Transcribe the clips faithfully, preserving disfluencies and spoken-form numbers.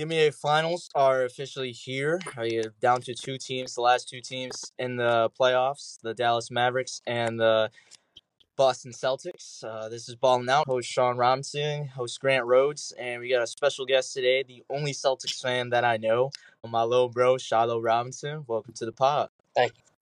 The N B A Finals are officially here. Are you down to two teams, the last two teams in the playoffs, the Dallas Mavericks and the Boston Celtics. Uh, this is Ballin' Out. Host Sean Robinson, host Grant Rhodes, and we got a special guest today, the only Celtics fan that I know, my little bro, Shiloh Robinson. Welcome to the pod. Thank you.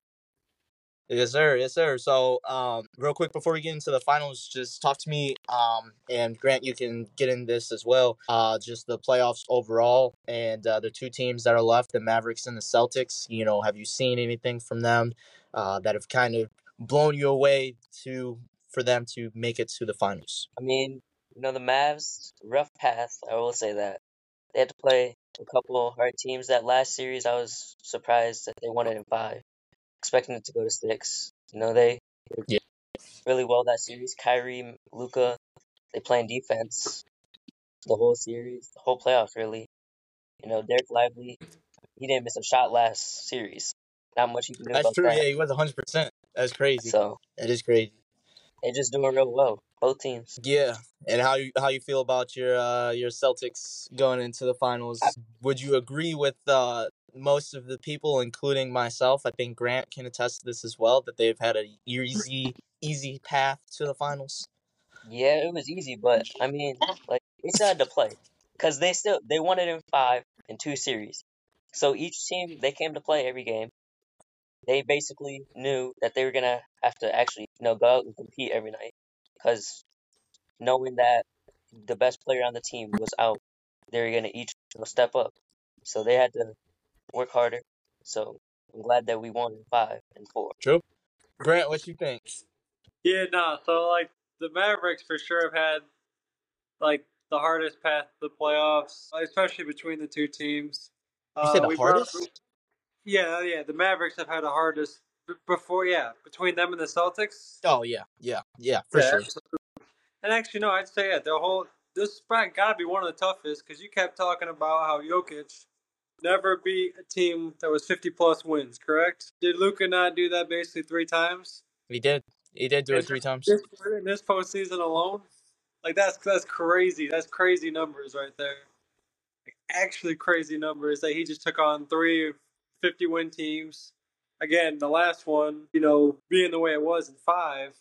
Yes, sir. Yes, sir. So, um, real quick before we get into the finals, just talk to me. Um, and Grant, you can get in this as well. Uh, just the playoffs overall, and uh, the two teams that are left, the Mavericks and the Celtics. You know, have you seen anything from them uh, that have kind of blown you away to for them to make it to the finals? I mean, you know, the Mavs, rough path, I will say that. They had to play a couple of hard teams. That last series, I was surprised that they won it in five, expecting it to go to six. You know, they did Yeah. really well that series. Kyrie, Luka, they playing defense the whole series, the whole playoffs, really. You know, Derek Lively, he didn't miss a shot last series. Not much you can do That's about true. that. Yeah, he was one hundred percent. That's crazy. So That is crazy. they're just doing real well, both teams. Yeah, and how you how you feel about your uh, your Celtics going into the finals? I, Would you agree with uh, most of the people, including myself? I think Grant can attest to this as well, that they've had a easy easy path to the finals. yeah, it was easy, but I mean, like they still had to play because they still they won it in five in two series. So each team they came to play every game. They basically knew that they were gonna have to actually, you know, go out and compete every night because knowing that the best player on the team was out, they were gonna each, you know, step up. So they had to work harder. So I'm glad that we won in five and four. True. Grant, what you think? Yeah, no. So like the Mavericks for sure have had like the hardest path to the playoffs, especially between the two teams. You said Uh, the we brought, hardest? yeah, yeah. The Mavericks have had the hardest b- before, yeah, between them and the Celtics. Oh yeah, yeah, yeah, for Yeah, sure. absolutely. And actually, no, I'd say yeah, the whole this spot got to be one of the toughest because you kept talking about how Jokic never beat a team that was fifty plus wins. Correct? Did Luka not do that basically three times? He did. He did do And it three times. this in this postseason alone, like that's that's crazy. That's crazy numbers right there. Like, actually crazy numbers that he just took on three fifty win teams. Again, the last one, you know, being the way it was in five,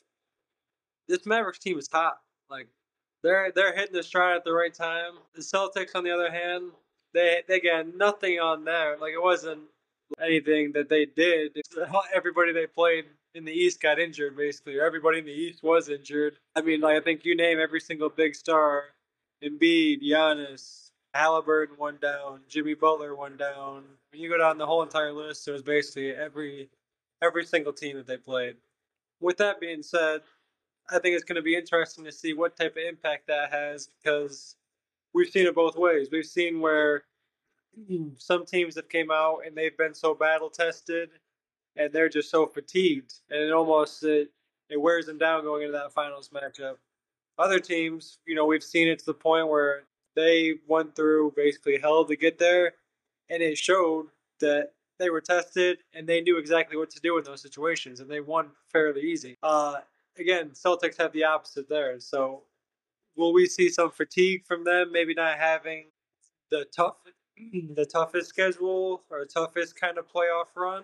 this Mavericks team is top. Like they're they're hitting the stride at the right time. The Celtics, on the other hand, they they got nothing on there. Like it wasn't anything that they did. Everybody they played in the East got injured, basically. Or everybody in the East was injured. I mean, like I think you name every single big star: Embiid, Giannis, Halliburton went down, Jimmy Butler went down. When you go down the whole entire list, it was basically every every single team that they played. With that being said, I think it's going to be interesting to see what type of impact that has because we've seen it both ways. We've seen where some teams have came out and they've been so battle tested and they're just so fatigued and it almost it, it wears them down going into that finals matchup. Other teams, you know, we've seen it to the point where they went through basically hell to get there and it showed that they were tested and they knew exactly what to do in those situations and they won fairly easy. Uh, again, Celtics have the opposite there. So will we see some fatigue from them? Maybe not having the tough, the toughest schedule or toughest kind of playoff run.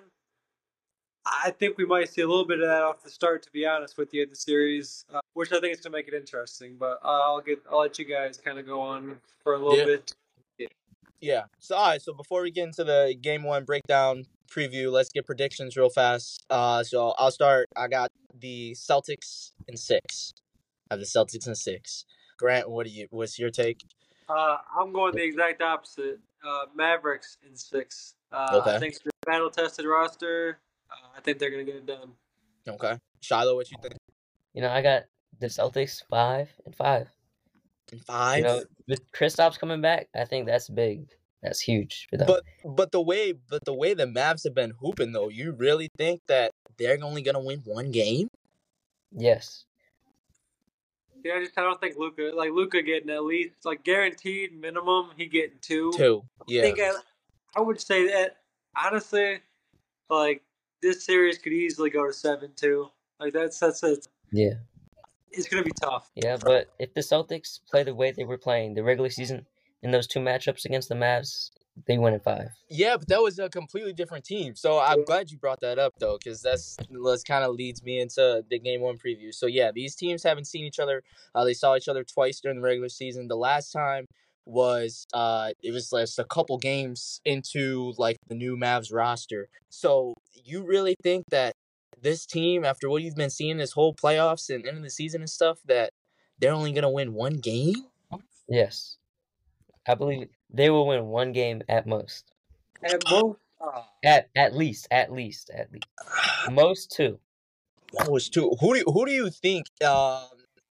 I think we might see a little bit of that off the start, to be honest with you, in the series, uh, which I think is going to make it interesting. But uh, I'll get, I'll let you guys kind of go on for a little Yeah. bit. Yeah. So all right. So before we get into the game one breakdown preview, let's get predictions real fast. Uh, so I'll start. I got the Celtics in six. I have the Celtics in six. Grant, what do you? What's your take? Uh, I'm going the exact opposite. Uh, Mavericks in six. Uh, Okay. I think it's a battle tested roster. Uh, I think they're going to get it done. Okay. Shiloh, what you think? You know, I got the Celtics five and five. In five. You know, with Kristaps coming back, I think that's big. That's huge for them. But but the way but the way the Mavs have been hooping though, you really think that they're only gonna win one game? Yes. Yeah, I just I don't think Luka like Luka getting at least like guaranteed minimum he getting two. Two. Yeah. I think I, I would say that honestly, like this series could easily go to seven two. Like that's that's it. Yeah. It's gonna be tough. Yeah, but if the Celtics play the way they were playing the regular season in those two matchups against the Mavs, they win in five. Yeah, but that was a completely different team. So I'm glad you brought that up, though, because that's that's kind of leads me into the game one preview. So yeah, these teams haven't seen each other. Uh, they saw each other twice during the regular season. The last time was uh, it was just a couple games into like the new Mavs roster. So you really think that this team, after what you've been seeing this whole playoffs and end of the season and stuff, that they're only gonna win one game? Yes. I believe they will win one game at most. At most, uh, At at least, at least, at least. Most two. That was two. Who do you, who do you think? Um,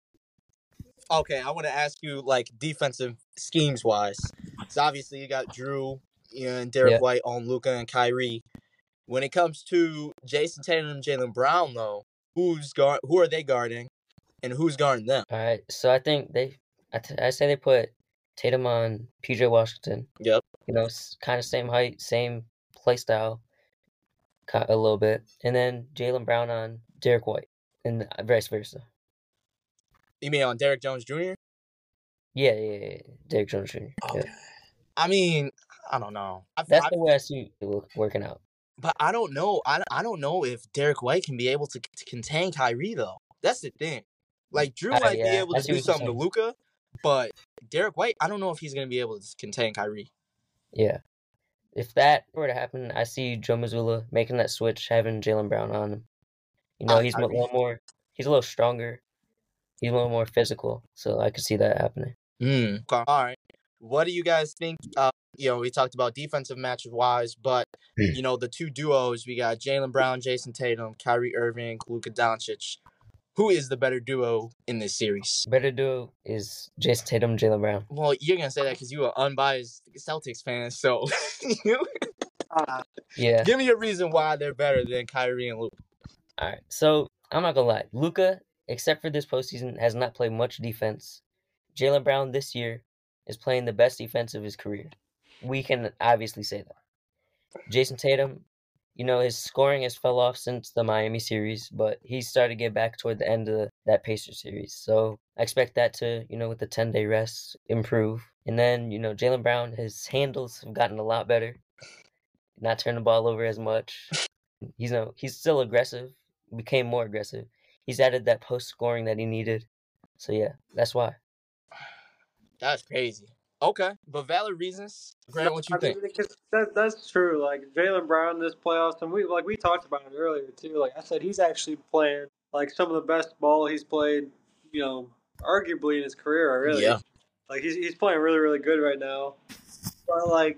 okay, I want to ask you like defensive schemes wise. So obviously you got Drew and Derek Yeah. White on Luka and Kyrie. When it comes to Jason Tatum and Jaylen Brown, though, who's guard? Who are they guarding, and who's guarding them? All right. So I think they, I, t- I say they put Tatum on P J Washington. Yep. You know, kind of same height, same play style, ki- a little bit, and then Jaylen Brown on Derek White, and vice versa. You mean on Derek Jones Junior? Yeah, yeah, yeah. Derek Jones Junior Okay. Yeah. I mean, I don't know. I've, That's I've, the way I see it wo- working out. but I don't know. I, I don't know if Derek White can be able to, to contain Kyrie though. That's the thing. Like Drew Uh, might be yeah, able I to see do what you're something to saying. Luka, but Derek White, I don't know if he's gonna be able to contain Kyrie. Yeah. If that were to happen, I see Joe Mazzulla making that switch, having Jaylen Brown on him. You know, On he's a Kyrie. little more, he's a little stronger. He's a little more physical, so I could see that happening. Hmm. Okay. All right. What do you guys think? Uh, you know, we talked about defensive matchup wise, but you know the two duos we got Jaylen Brown, Jason Tatum, Kyrie Irving, Luka Doncic. Who is the better duo in this series? Better duo is Jason Tatum, Jaylen Brown. Well, you're gonna say that because you're an unbiased Celtics fan, so uh, Yeah. give me a reason why they're better than Kyrie and Luka. All right. So I'm not gonna lie, Luka, except for this postseason, has not played much defense. Jaylen Brown this year is playing the best defense of his career. We can obviously say that. Jason Tatum, you know, his scoring has fell off since the Miami series, but he's started to get back toward the end of that Pacers series. So I expect that to, you know, with the ten-day rest, improve. And then, you know, Jaylen Brown, his handles have gotten a lot better. Not turning the ball over as much. He's, you know, he's still aggressive, became more aggressive. He's added that post-scoring that he needed. So, yeah, that's why. That's crazy. Okay, but valid reasons. Grant, what you I mean, think? because that that's true. Like Jaylen Brown this playoffs, and we like we talked about it earlier too. Like I said, he's actually playing like some of the best ball he's played. You know, arguably in his career. Really, Yeah. like he's he's playing really really good right now. But like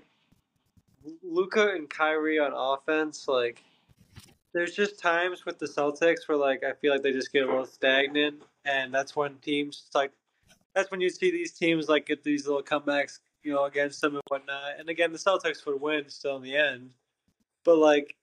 Luka and Kyrie on offense, like there's just times with the Celtics where like I feel like they just get a little stagnant, and that's when teams like that's when you see these teams like get these little comebacks, you know, against them and whatnot. And again, the Celtics would win still in the end, but like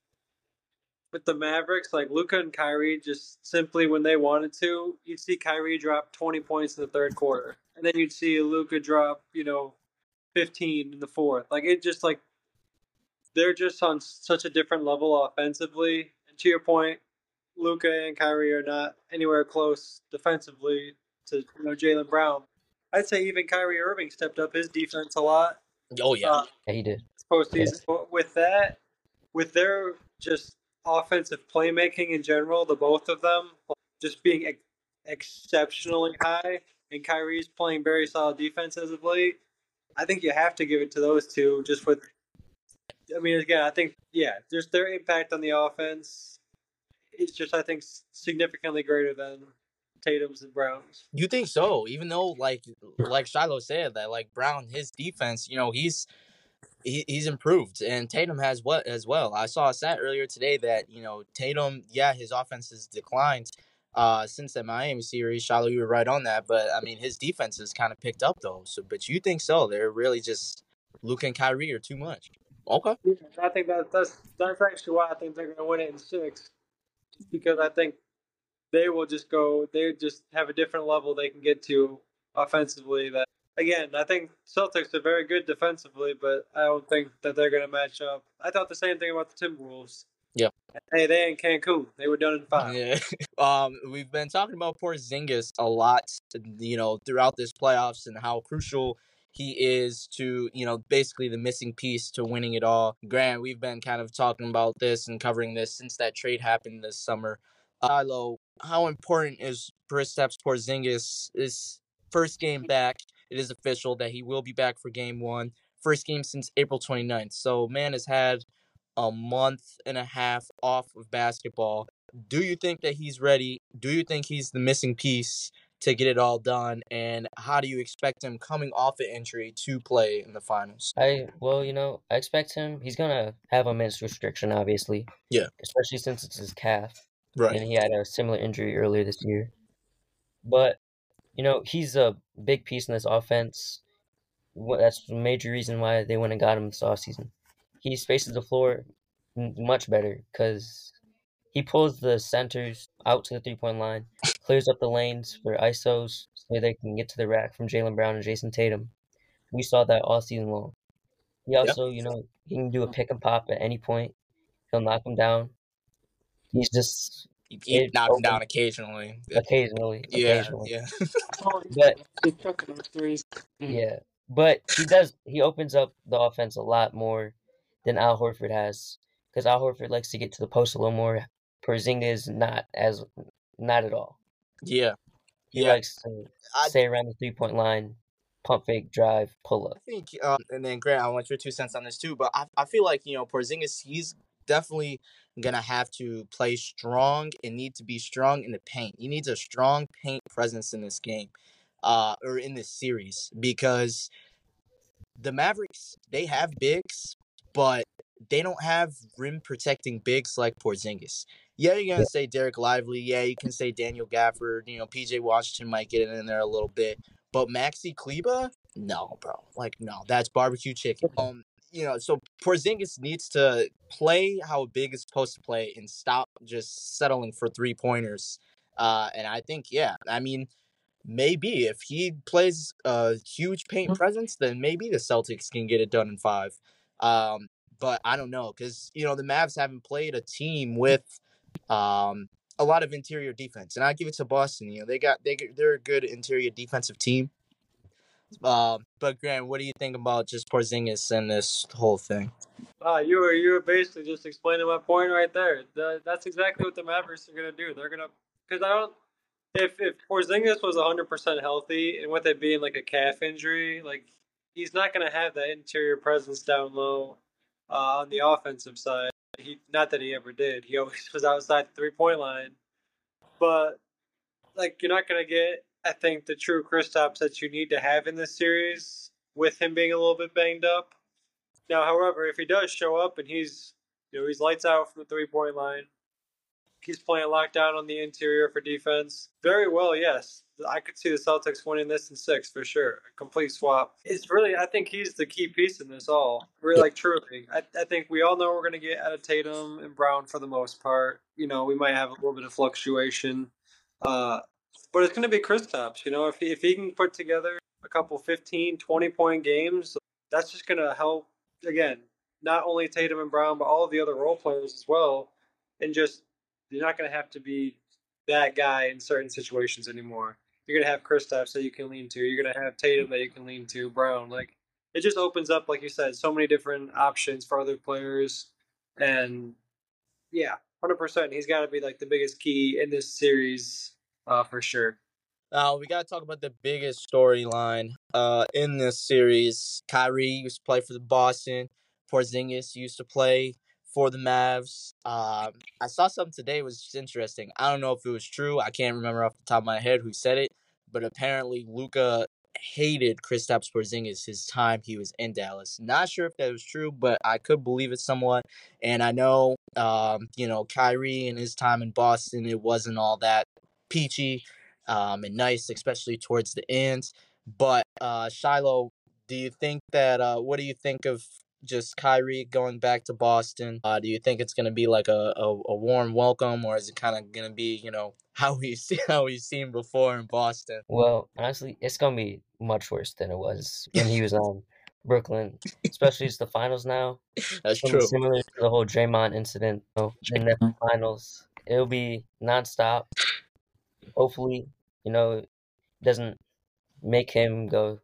with the Mavericks, like Luka and Kyrie, just simply when they wanted to, you'd see Kyrie drop twenty points in the third quarter, and then you'd see Luka drop, you know, fifteen in the fourth. Like it just like they're just on such a different level offensively. And to your point, Luka and Kyrie are not anywhere close defensively to you know Jaylen Brown. I'd say even Kyrie Irving stepped up his defense a lot. Oh yeah. Uh, Yeah, he did. this postseason. But with that, with their just offensive playmaking in general, the both of them just being ex- exceptionally high, and Kyrie's playing very solid defense as of late. I think you have to give it to those two. Just with, I mean, again, I think yeah, just their impact on the offense is just I think significantly greater than Tatum's and Brown's. You think so? Even though, like, like Shiloh said, that like Brown, his defense, you know, he's he, he's improved, and Tatum has what as well. I saw a stat earlier today that you know Tatum, yeah, his offense has declined uh, since the Miami series. Shiloh, you were right on that, but I mean, his defense has kind of picked up though. So, but you think so? They're really just Luka and Kyrie are too much. Okay. Yeah, I think that that's that's actually why I think they're going to win it in six, because I think they will just go. They just have a different level they can get to offensively. That again, I think Celtics are very good defensively, but I don't think that they're going to match up. I thought the same thing about the Timberwolves. Yeah. Hey, they in Cancun. They were done in five. Yeah. Um, we've been talking about Porzingis a lot, you know, throughout this playoffs and how crucial he is to, you know, basically the missing piece to winning it all. Grant, we've been kind of talking about this and covering this since that trade happened this summer. Uh, Shiloh, how important is Kristaps Porzingis' is first game back? It is official that he will be back for game one. First game since April twenty-ninth. So, man has had a month and a half off of basketball. Do you think that he's ready? Do you think he's the missing piece to get it all done? And how do you expect him coming off an injury to play in the finals? I well, you know, I expect him. He's gonna have a minutes restriction, obviously. Yeah. Especially since it's his calf, Right. and he had a similar injury earlier this year. But you know, he's a big piece in this offense. That's the major reason why they went and got him this offseason. He spaces the floor much better because he pulls the centers out to the three-point line, clears up the lanes for I S Os so they can get to the rack from Jaylen Brown and Jason Tatum. We saw that all season long. He also, you know, he can do a pick and pop at any point. He'll knock him down. He's just He, he it knocked him opens down occasionally. occasionally, Yeah, occasionally. yeah. But He's chucking those threes. yeah, but he does. He opens up the offense a lot more than Al Horford has, because Al Horford likes to get to the post a little more. Porzingis not as not at all. Yeah. He Yeah. likes to I- stay around the three point line, pump fake, drive, pull up. I think, um, and then Grant, I want your two cents on this too, but I, I feel like, you know, Porzingis, he's definitely gonna have to play strong and need to be strong in the paint. He needs a strong paint presence in this game, uh, or in this series, because the Mavericks, they have bigs, but they don't have rim protecting bigs like Porzingis. Yeah, you're gonna Yeah. say Derek Lively. Yeah, you can say Daniel Gafford. You know, P J Washington might get in there a little bit, but Maxi Kleba, no, bro. Like, no, that's barbecue chicken. Um, you know, so Porzingis needs to play how a big is supposed to play and stop just settling for three pointers. Uh, and I think, yeah, I mean, maybe if he plays a huge paint presence, then maybe the Celtics can get it done in five. Um, but I don't know, because, you know, the Mavs haven't played a team with um, a lot of interior defense, and I give it to Boston. You know, they got they they're a good interior defensive team. Um, but Grant, what do you think about just Porzingis and this whole thing? Uh, you were you were basically just explaining my point right there. The, that's exactly what the Mavericks are gonna do. They're gonna because I don't. If if Porzingis was one hundred percent healthy and with it being like a calf injury, like he's not gonna have that interior presence down low uh, on the offensive side. He not that he ever did. He always was outside the three point line, but like you're not gonna get. I think the true Kristaps that you need to have in this series with him being a little bit banged up. Now, however, if he does show up and he's, you know, he's lights out from the three point line, he's playing lockdown on the interior for defense. Very well, yes. I could see the Celtics winning this in six for sure. A complete swap. It's really, I think he's the key piece in this all. Really, like, truly. I, I think we all know we're going to get out of Tatum and Brown for the most part. You know, we might have a little bit of fluctuation. Uh, but it's going to be Kristaps. You know, if he, if he can put together a couple fifteen, twenty point games, that's just going to help, again, not only Tatum and Brown, but all of the other role players as well. And just, you're not going to have to be that guy in certain situations anymore. You're going to have Kristaps that you can lean to. You're going to have Tatum that you can lean to, Brown. Like, it just opens up, like you said, so many different options for other players. And, yeah, one hundred percent. He's got to be, like, the biggest key in this series uh, for sure. Now, uh, we got to talk about the biggest storyline uh, in this series. Kyrie used to play for the Boston. Porzingis used to play for the Mavs. Um, I saw something today was just interesting. I don't know if it was true. I can't remember off the top of my head who said it, but apparently Luka hated Kristaps Porzingis his time he was in Dallas. Not sure if that was true, but I could believe it somewhat. And I know, um, you know, Kyrie and his time in Boston, it wasn't all that peachy um, and nice, especially towards the end. But uh, Shiloh, do you think that? Uh, what do you think of just Kyrie going back to Boston? Uh, do you think it's going to be like a, a, a warm welcome, or is it kind of going to be, you know, how we see how we've seen before in Boston? Well, honestly, it's gonna be much worse than it was when he was on Brooklyn, especially it's the finals now. That's It's gonna be true. similar to the whole Draymond incident. So in the finals, it'll be nonstop. Hopefully, you know, it doesn't make him go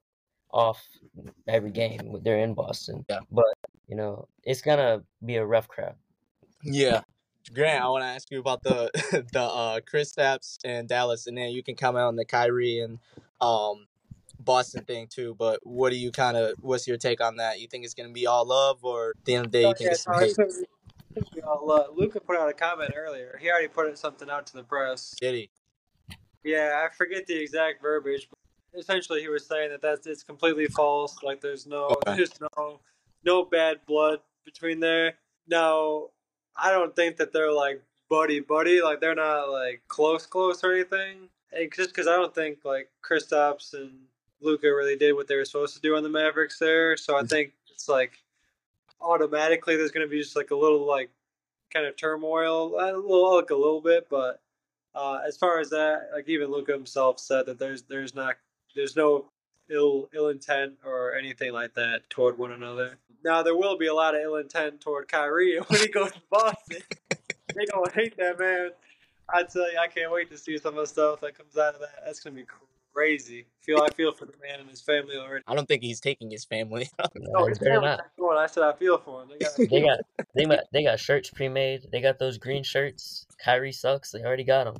off every game. They're in Boston, Yeah. but you know it's gonna be a rough crowd. Yeah. Grant, I want to ask you about the the uh, Kristaps and Dallas, and then you can comment on the Kyrie and um, Boston thing too. But what do you kind of what's your take on that? You think it's gonna be all love, or at the end of the day, Oh, you think yeah, it's so some I hate? think we all, uh, Luca put out a comment earlier. He already put something out to the press. Did he? Yeah, I forget the exact verbiage, but essentially he was saying that that's it's completely false. Like there's no Okay. there's no no bad blood between there. Now, I don't think that they're like buddy buddy. Like they're not like close close or anything. And just because I don't think like Kristaps and Luca really did what they were supposed to do on the Mavericks there, so I think it's like automatically there's going to be just like a little like kind of turmoil, a little like a little bit, but uh, as far as that, like even Luca himself said that there's there's not there's no ill ill intent or anything like that toward one another. Now there will be a lot of ill intent toward Kyrie when he goes to Boston. They gonna hate that man. I tell you, I can't wait to see some of the stuff that comes out of that. That's gonna be crazy. Feel I feel for the man and his family already. I don't think he's taking his family. No, Uh, his they're family's not. not going. I said I feel for him. They got They got they got they got shirts pre-made. They got those green shirts. Kyrie sucks. They already got them.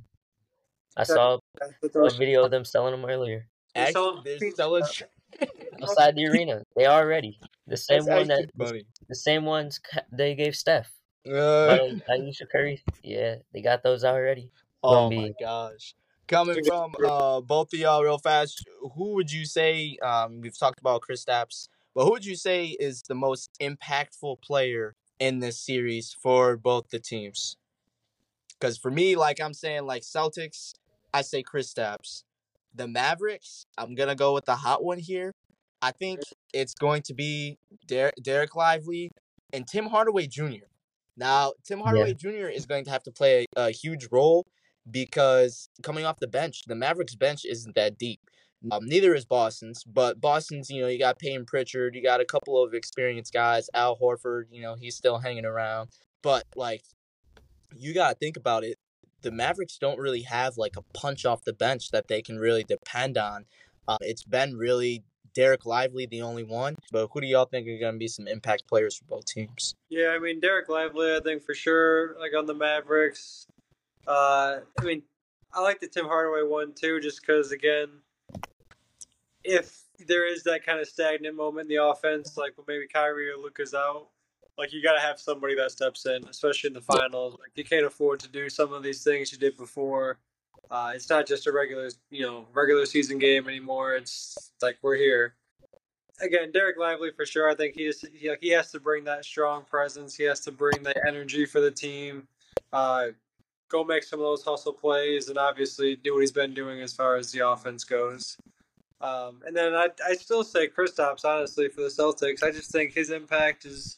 I saw a video of them selling them earlier Actually, they're selling. outside the arena. They are ready. The same That's one that actually funny. the same ones ca- they gave Steph. Uh, But Ayesha Curry, yeah, they got those already. oh Gonna my be gosh. Coming from uh, both of y'all real fast, who would you say, um, we've talked about Kristaps, but who would you say is the most impactful player in this series for both the teams? Because for me, like I'm saying, like Celtics, I say Kristaps. The Mavericks, I'm going to go with the hot one here. I think it's going to be Der- Derek Lively and Tim Hardaway Junior Now, Tim Hardaway Junior is going to have to play a, a huge role because coming off the bench, the Mavericks bench isn't that deep. Um, neither is Boston's, but Boston's, you know, you got Payton Pritchard, you got a couple of experienced guys. Al Horford, you know, he's still hanging around. But, like, you got to think about it. The Mavericks don't really have, like, a punch off the bench that they can really depend on. Um, it's been really Derek Lively, the only one. But who do y'all think are going to be some impact players for both teams? Yeah, I mean Derek Lively, I think for sure, like on the Mavericks. Uh, I mean, I like the Tim Hardaway one too, just because again, if there is that kind of stagnant moment in the offense, like when maybe Kyrie or Luka's out, like you got to have somebody that steps in, especially in the finals. Like you can't afford to do some of these things you did before. Uh, it's not just a regular, you know, regular season game anymore. It's like we're here. Again, Derek Lively for sure. I think he just he, he has to bring that strong presence. He has to bring the energy for the team. Uh, go make some of those hustle plays, and obviously do what he's been doing as far as the offense goes. Um, and then I I still say Kristaps honestly for the Celtics. I just think his impact is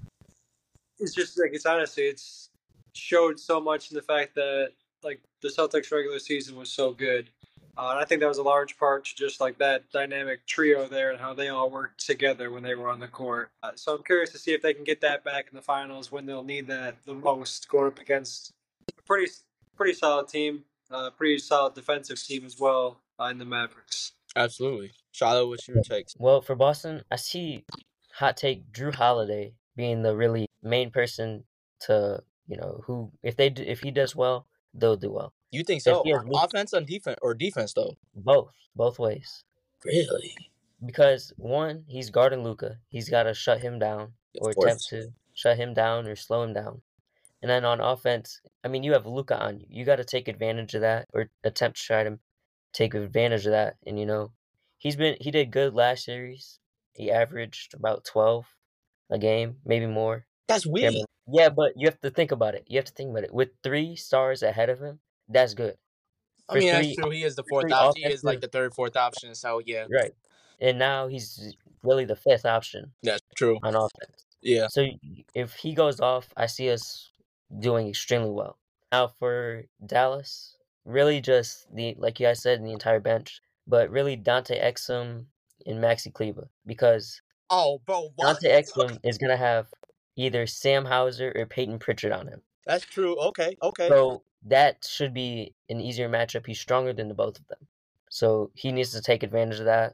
is just like it's honestly it's showed so much in the fact that like the Celtics regular season was so good. Uh, and I think that was a large part to just like that dynamic trio there and how they all worked together when they were on the court. Uh, so I'm curious to see if they can get that back in the finals when they'll need that the most, going up against a pretty pretty solid team, uh, pretty solid defensive team as well uh, in the Mavericks. Absolutely. Charlotte, what's your take? Well, for Boston, I see hot take Drew Holiday being the really main person to, you know, who if they do, if he does well, they'll do well. You think If so? he has On Luka, offense, on defense, or defense though? both, both ways. Really? Because one, he's guarding Luka. He's got to shut him down or Of course. attempt to shut him down or slow him down. And then on offense, I mean, you have Luka on you. You got to take advantage of that or attempt to try to take advantage of that. And you know, he's been he did good last series. He averaged about twelve a game, maybe more. That's Can't weak. remember. Yeah, but you have to think about it. You have to think about it. With three stars ahead of him, that's good. I For mean, that's three, true. He is the for fourth three option. He is like offensive, the third, fourth option. So yeah, right? And now he's really the fifth option that's true. on offense. Yeah. So y- if he goes off, I see us doing extremely well. Now for Dallas, really just the like you guys said, the entire bench, but really Dante Exum and Maxi Kleber because Oh, bro, what? Dante Exum is gonna have either Sam Hauser or Peyton Pritchard on him. That's true. Okay, okay. So that should be an easier matchup. He's stronger than the both of them. So he needs to take advantage of that.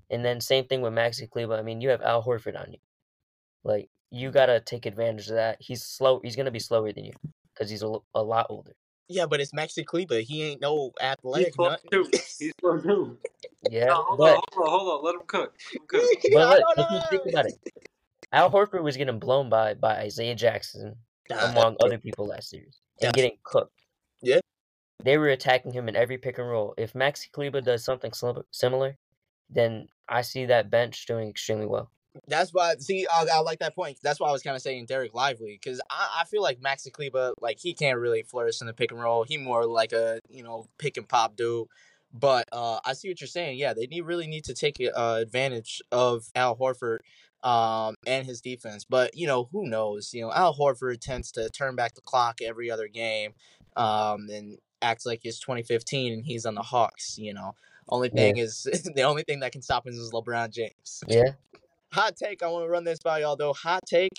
And then same thing with Maxi Kleber. I mean, you have Al Horford on you. Like, you gotta take advantage of that. He's slow. He's gonna be slower than you because he's a, a lot older. Yeah, but it's Maxi Kleber. He ain't no He's athletic slow nothing. too. He's slow too. Yeah, No, hold but on, hold on, hold on. Let him cook. Let him cook. but I look, don't if you think know. about it, Al Horford was getting blown by by Isaiah Jackson Nah, among other people last series and That's- getting cooked. Yeah. They were attacking him in every pick and roll. If Maxi Kleber does something sim- similar, then I see that bench doing extremely well. That's why. See, I, I like that point. That's why I was kind of saying Derek Lively, because I, I feel like Maxi Kleber, like he can't really flourish in the pick and roll. He more like a you know pick and pop dude. But uh, I see what you're saying. Yeah, they need really need to take uh, advantage of Al Horford um, and his defense. But you know who knows? You know Al Horford tends to turn back the clock every other game, um, and acts like it's twenty fifteen and he's on the Hawks. You know, only Yeah, thing is the only thing that can stop him is LeBron James. yeah, Hot take. I want to run this by y'all though. Hot take.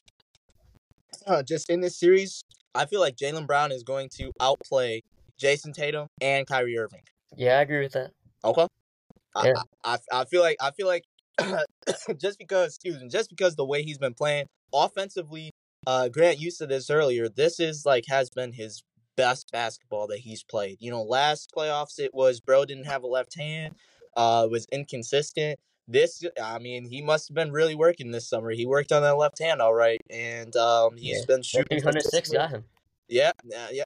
Uh, just in this series, I feel like Jaylen Brown is going to outplay Jason Tatum and Kyrie Irving. yeah. I agree with that. Okay. I, Yeah. I, I feel like I feel like just because excuse me, just because the way he's been playing offensively, uh, Grant, you said this earlier. This is like has been his best basketball that he's played. You know, last playoffs it was bro didn't have a left hand, uh, was inconsistent. This, I mean, he must have been really working this summer. He worked on that left hand all right, and um, he's Yeah. been That shooting three hundred six consistently. got him. Yeah, yeah, yeah.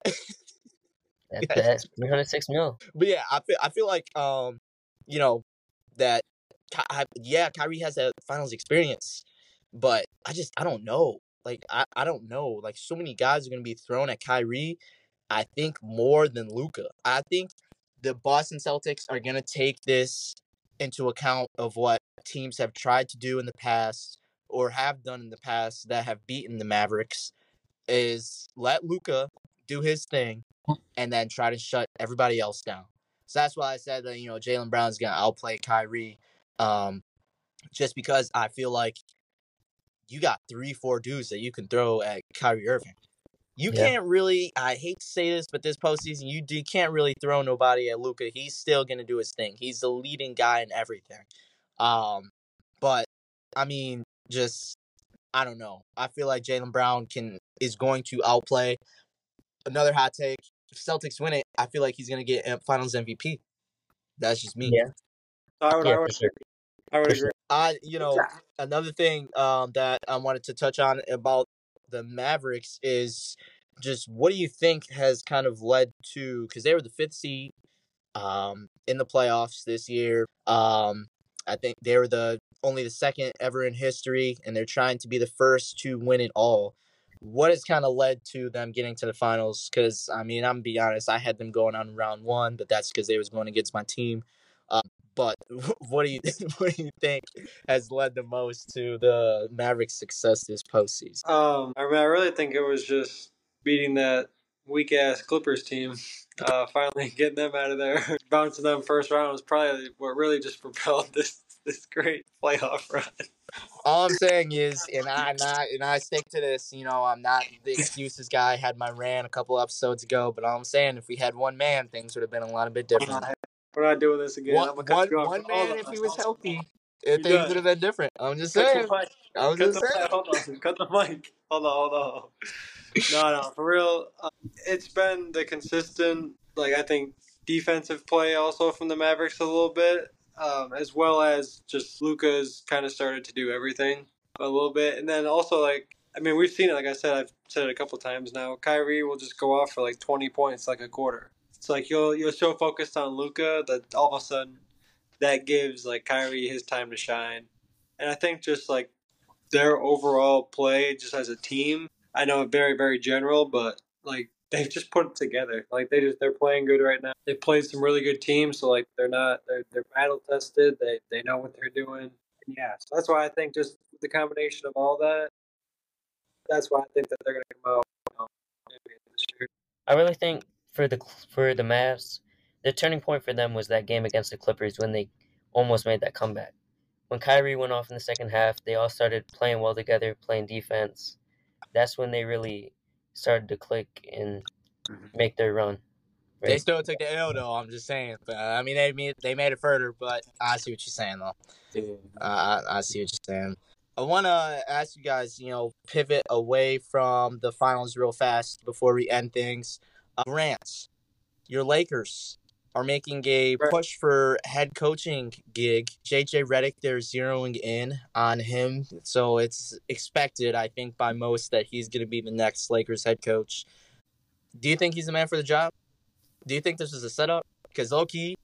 That that three hundred six mil. But yeah, I feel I feel like um, you know, that Ky- I, yeah, Kyrie has that finals experience, but I just I don't know. Like I, I don't know. Like so many guys are gonna be thrown at Kyrie. I think more than Luka. I think the Boston Celtics are gonna take this into account of what teams have tried to do in the past or have done in the past that have beaten the Mavericks. Is let Luka do his thing and then try to shut everybody else down. So that's why I said that you know Jaylen Brown's gonna outplay Kyrie, um, just because I feel like you got three, four dudes that you can throw at Kyrie Irving. You Yeah. can't really. I hate to say this, but this postseason, you do, can't really throw nobody at Luka. He's still gonna do his thing. He's the leading guy in everything. Um, but I mean, just I don't know. I feel like Jaylen Brown can is going to outplay. Another hot take: if Celtics win it, I feel like he's gonna get Finals M V P. That's just me. Yeah. I would, Yeah, I for would, sure. I would For agree. sure. I, you know, another thing um, that I wanted to touch on about the Mavericks is just what do you think has kind of led to, because they were the fifth seed um, in the playoffs this year. Um, I think they were the only the second ever in history, and they're trying to be the first to win it all. What has kind of led to them getting to the finals? Because I mean, I'm gonna be honest, I had them going on round one, but that's because they was going against my team. Um, but what do you what do you think has led the most to the Mavericks' success this postseason? Um, I mean, I really think it was just beating that weak ass Clippers team. Uh, finally getting them out of there, bouncing them first round was probably what really just propelled this this great playoff run. All I'm saying is, and I and I and I stick to this. You know, I'm not the excuses guy. I had my rant a couple episodes ago, but all I'm saying, if we had one man, things would have been a lot a bit different. We're not doing this again. One I'm gonna cut one you off. one Hold man, on, if he was hold on. healthy, if You're things done. would have been different. I'm just Cut saying. the mic. I'm Cut just the saying. mic. Hold on. Cut the mic. Hold on. Hold on. No, no, for real. Uh, it's been the consistent, like I think, defensive play also from the Mavericks a little bit, um, as well as just Luka's kind of started to do everything a little bit, and then also like I mean we've seen it. Like I said, I've said it a couple times now. Kyrie will just go off for like twenty points like a quarter. It's like you'll you're so focused on Luka that all of a sudden that gives like Kyrie his time to shine, and I think just like their overall play just as a team. I know very very general, but like they've just put it together. Like they just they're playing good right now. They played some really good teams, so like they're not they're they're battle tested. They they know what they're doing. And yeah, so that's why I think just the combination of all that. That's why I think that they're going to come out you know, this year. I really think for the for the Mavs, the turning point for them was that game against the Clippers when they almost made that comeback. When Kyrie went off in the second half, they all started playing well together, playing defense. That's when they really started to click and make their run. They right? still took the L though. I'm just saying. But, uh, I mean, they made they made it further. But I see what you're saying though. Yeah. Uh, I I see what you're saying. I want to ask you guys, you know, pivot away from the finals real fast before we end things. Uh, Grant, your Lakers are making a Right. push for head coaching gig. J J Redick, they're zeroing in on him, so it's expected, I think, by most that he's going to be the next Lakers head coach. Do you think he's the man for the job? Do you think this is a setup? Because low-key,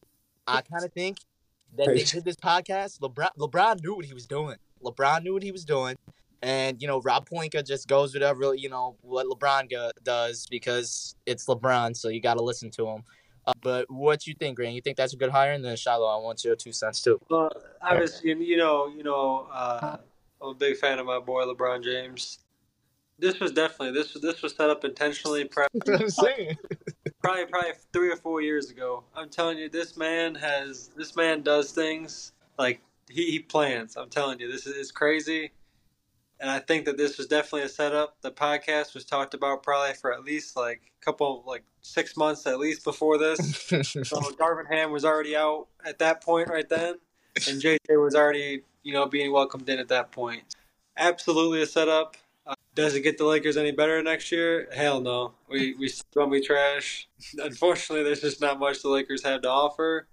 I kind of think that they did this podcast. LeBron, LeBron knew what he was doing. LeBron knew what he was doing. And, you know, Rob Pelinka just goes with whatever, you know, what LeBron go- does because it's LeBron, so you got to listen to him. Uh, but what you think, Grant? You think that's a good hire? And then Shiloh, I want your two cents too. Well, obviously, you know, you know, uh, I'm a big fan of my boy LeBron James. This was definitely this was this was set up intentionally, probably, I'm saying. probably probably three or four years ago. I'm telling you, this man has this man does things like he, he plans. I'm telling you, this is it's crazy, and I think that this was definitely a setup. The podcast was talked about probably for at least like a couple like six months at least before this. So Darvin Ham was already out at that point right then, and J J was already, you know, being welcomed in at that point. Absolutely a setup. Uh, does it get the Lakers any better next year? Hell no. We we still gonna be trash. Unfortunately, there's just not much the Lakers have to offer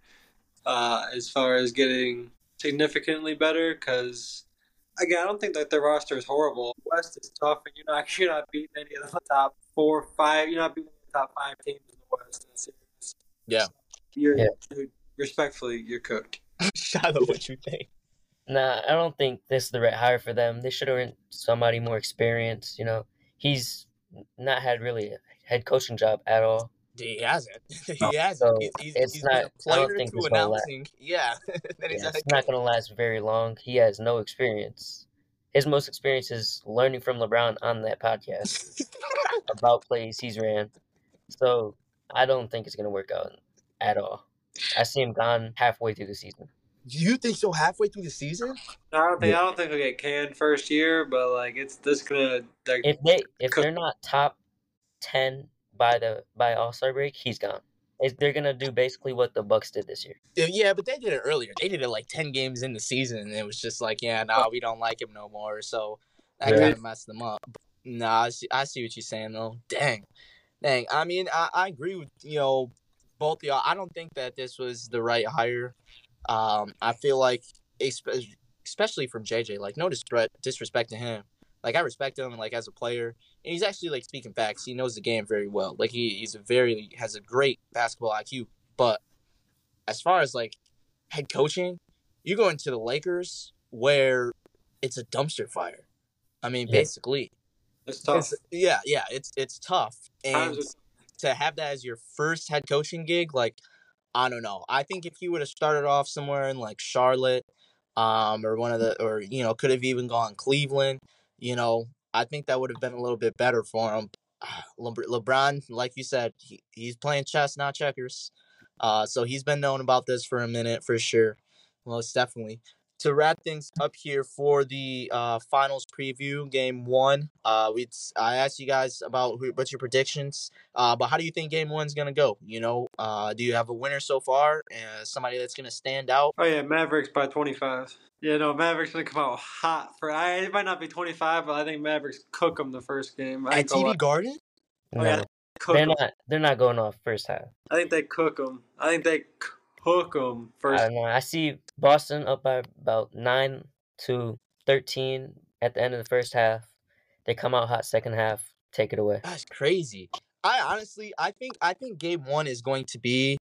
uh, as far as getting significantly better. Because again, I don't think that the roster is horrible. The West is tough, and you're not you're not beating any of the top four, five. You're not beating the top five teams in the West in the series. Yeah. So you're, Yeah. you're respectfully, you're cooked. Shiloh, what you think? Nah, I don't think this is the right hire for them. They should have went somebody more experienced. You know, he's not had really a head coaching job at all. He hasn't. he hasn't. So He's, he's, it's he's not. been a I player don't think to this gonna last. announcing. Yeah. then he's Yeah, a head it's not coach. gonna last very long. He has no experience. His most experience is learning from LeBron on that podcast about plays he's ran. So I don't think it's gonna work out at all. I see him gone halfway through the season. Do you think so halfway through the season? I don't think Yeah. I don't think he'll get canned first year, but like it's this gonna like If they if cook. they're not top ten by the by All Star break, he's gone. It's, they're gonna do basically what the Bucks did this year. Yeah, but they did it earlier. They did it like ten games in the season, and it was just like, yeah, nah, we don't like him no more. So that Yeah. kind of messed them up. But, nah, I see, I see what you're saying, though. Dang. Dang. I mean, I, I agree with, you know, both of y'all. I don't think that this was the right hire. Um, I feel like, espe- especially from J J, like, no disre- disrespect to him. Like, I respect him, like, as a player. And he's actually, like, speaking facts. He knows the game very well. Like, he, he's a very, has a great basketball I Q. But as far as, like, head coaching, you go into the Lakers where it's a dumpster fire. I mean, Yeah. basically. It's tough. It's, yeah, yeah, it's it's tough. And Times to have that as your first head coaching gig, like, I don't know. I think if he would have started off somewhere in like Charlotte, um, or one of the, or you know, could have even gone Cleveland, you know, I think that would have been a little bit better for him. Le- LeBron, like you said, he, he's playing chess, not checkers. Uh, so he's been known about this for a minute for sure, most definitely. To wrap things up here for the uh, finals preview, game one, uh, we I asked you guys about who, what's your predictions, uh, but how do you think game one's gonna go? You know, uh, do you have a winner so far? Uh, somebody that's gonna stand out? Oh yeah, Mavericks by twenty-five. Yeah, no, Mavericks gonna come out hot for. I it might not be twenty-five, but I think Mavericks cook them the first game. I At ain't gonna T D lie. Garden? Oh yeah, No, cook they're 'em. not. They're not going off first half. I think they cook them. I think they cook them I first. don't know. I see Boston up by about nine to thirteen at the end of the first half. They come out hot second half, take it away. That's crazy. I honestly, I think, I think game one is going to be.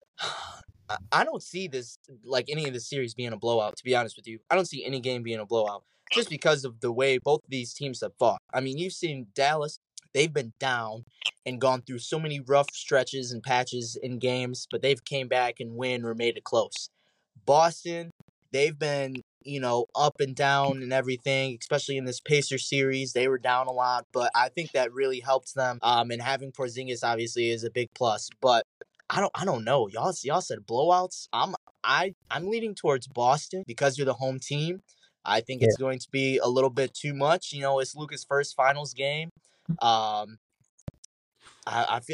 I- I don't see this like any of the series being a blowout. To be honest with you, I don't see any game being a blowout just because of the way both of these teams have fought. I mean, you've seen Dallas; they've been down and gone through so many rough stretches and patches in games, but they've came back and win or made it close. Boston, they've been, you know, up and down and everything, especially in this Pacer series. They were down a lot, but I think that really helped them. Um, and having Porzingis obviously is a big plus, but I don't I don't know. Y'all y'all said blowouts. I'm I I'm leaning towards Boston because you're the home team. I think it's going to be a little bit too much. You know, it's Luka's first finals game. Um I, I feel like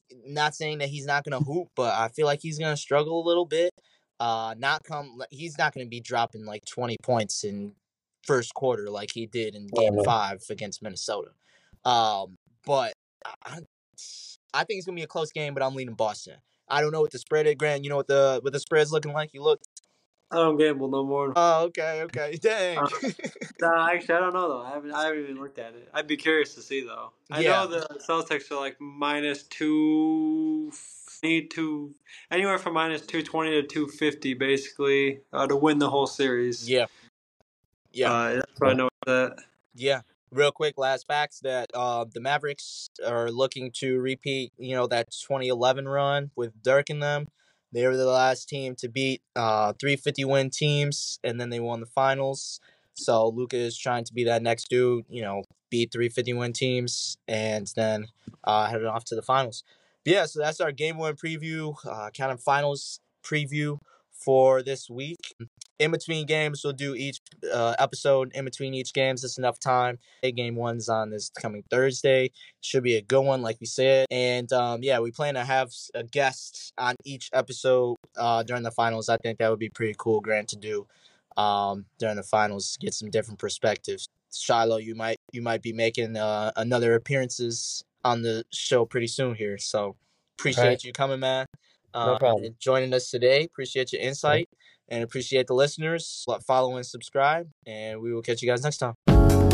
not saying that he's not gonna hoop, but I feel like he's gonna struggle a little bit. Uh, not come. He's not gonna be dropping like twenty points in first quarter like he did in Game Mhm. Five against Minnesota. Um, but I, I think it's gonna be a close game, but I'm leaning Boston. I don't know what the spread is, Grant. You know what the what the spread's looking like? You look. I don't gamble no more. Oh, okay, okay. Dang. Uh, Nah, actually, I don't know though. I haven't, I haven't even looked at it. I'd be curious to see though. I Yeah. know the Celtics are like minus two, two anywhere from minus two twenty to two fifty, basically, uh, to win the whole series. Yeah. Yeah. Uh, that's what I know about that. Yeah. Real quick, last facts that uh, the Mavericks are looking to repeat, you know, that twenty eleven run with Dirk in them. They were the last team to beat uh, three fifty win teams, and then they won the finals. So Luka is trying to be that next dude, you know, beat three fifty win teams, and then uh, headed off to the finals. But yeah, so that's our game one preview, uh, kind of finals preview for this week. In between games, we'll do each uh, episode in between each games. That's enough time. Game one's on this coming Thursday. Should be a good one, like we said. And um, yeah, we plan to have a guest on each episode uh, during the finals. I think that would be pretty cool, Grant, to do um, during the finals, get some different perspectives. Shiloh, you might you might be making uh, another appearances on the show pretty soon here. So appreciate Okay. you coming, man. No Uh, problem. and joining us today. Appreciate your insight and appreciate the listeners. Follow and subscribe, and we will catch you guys next time.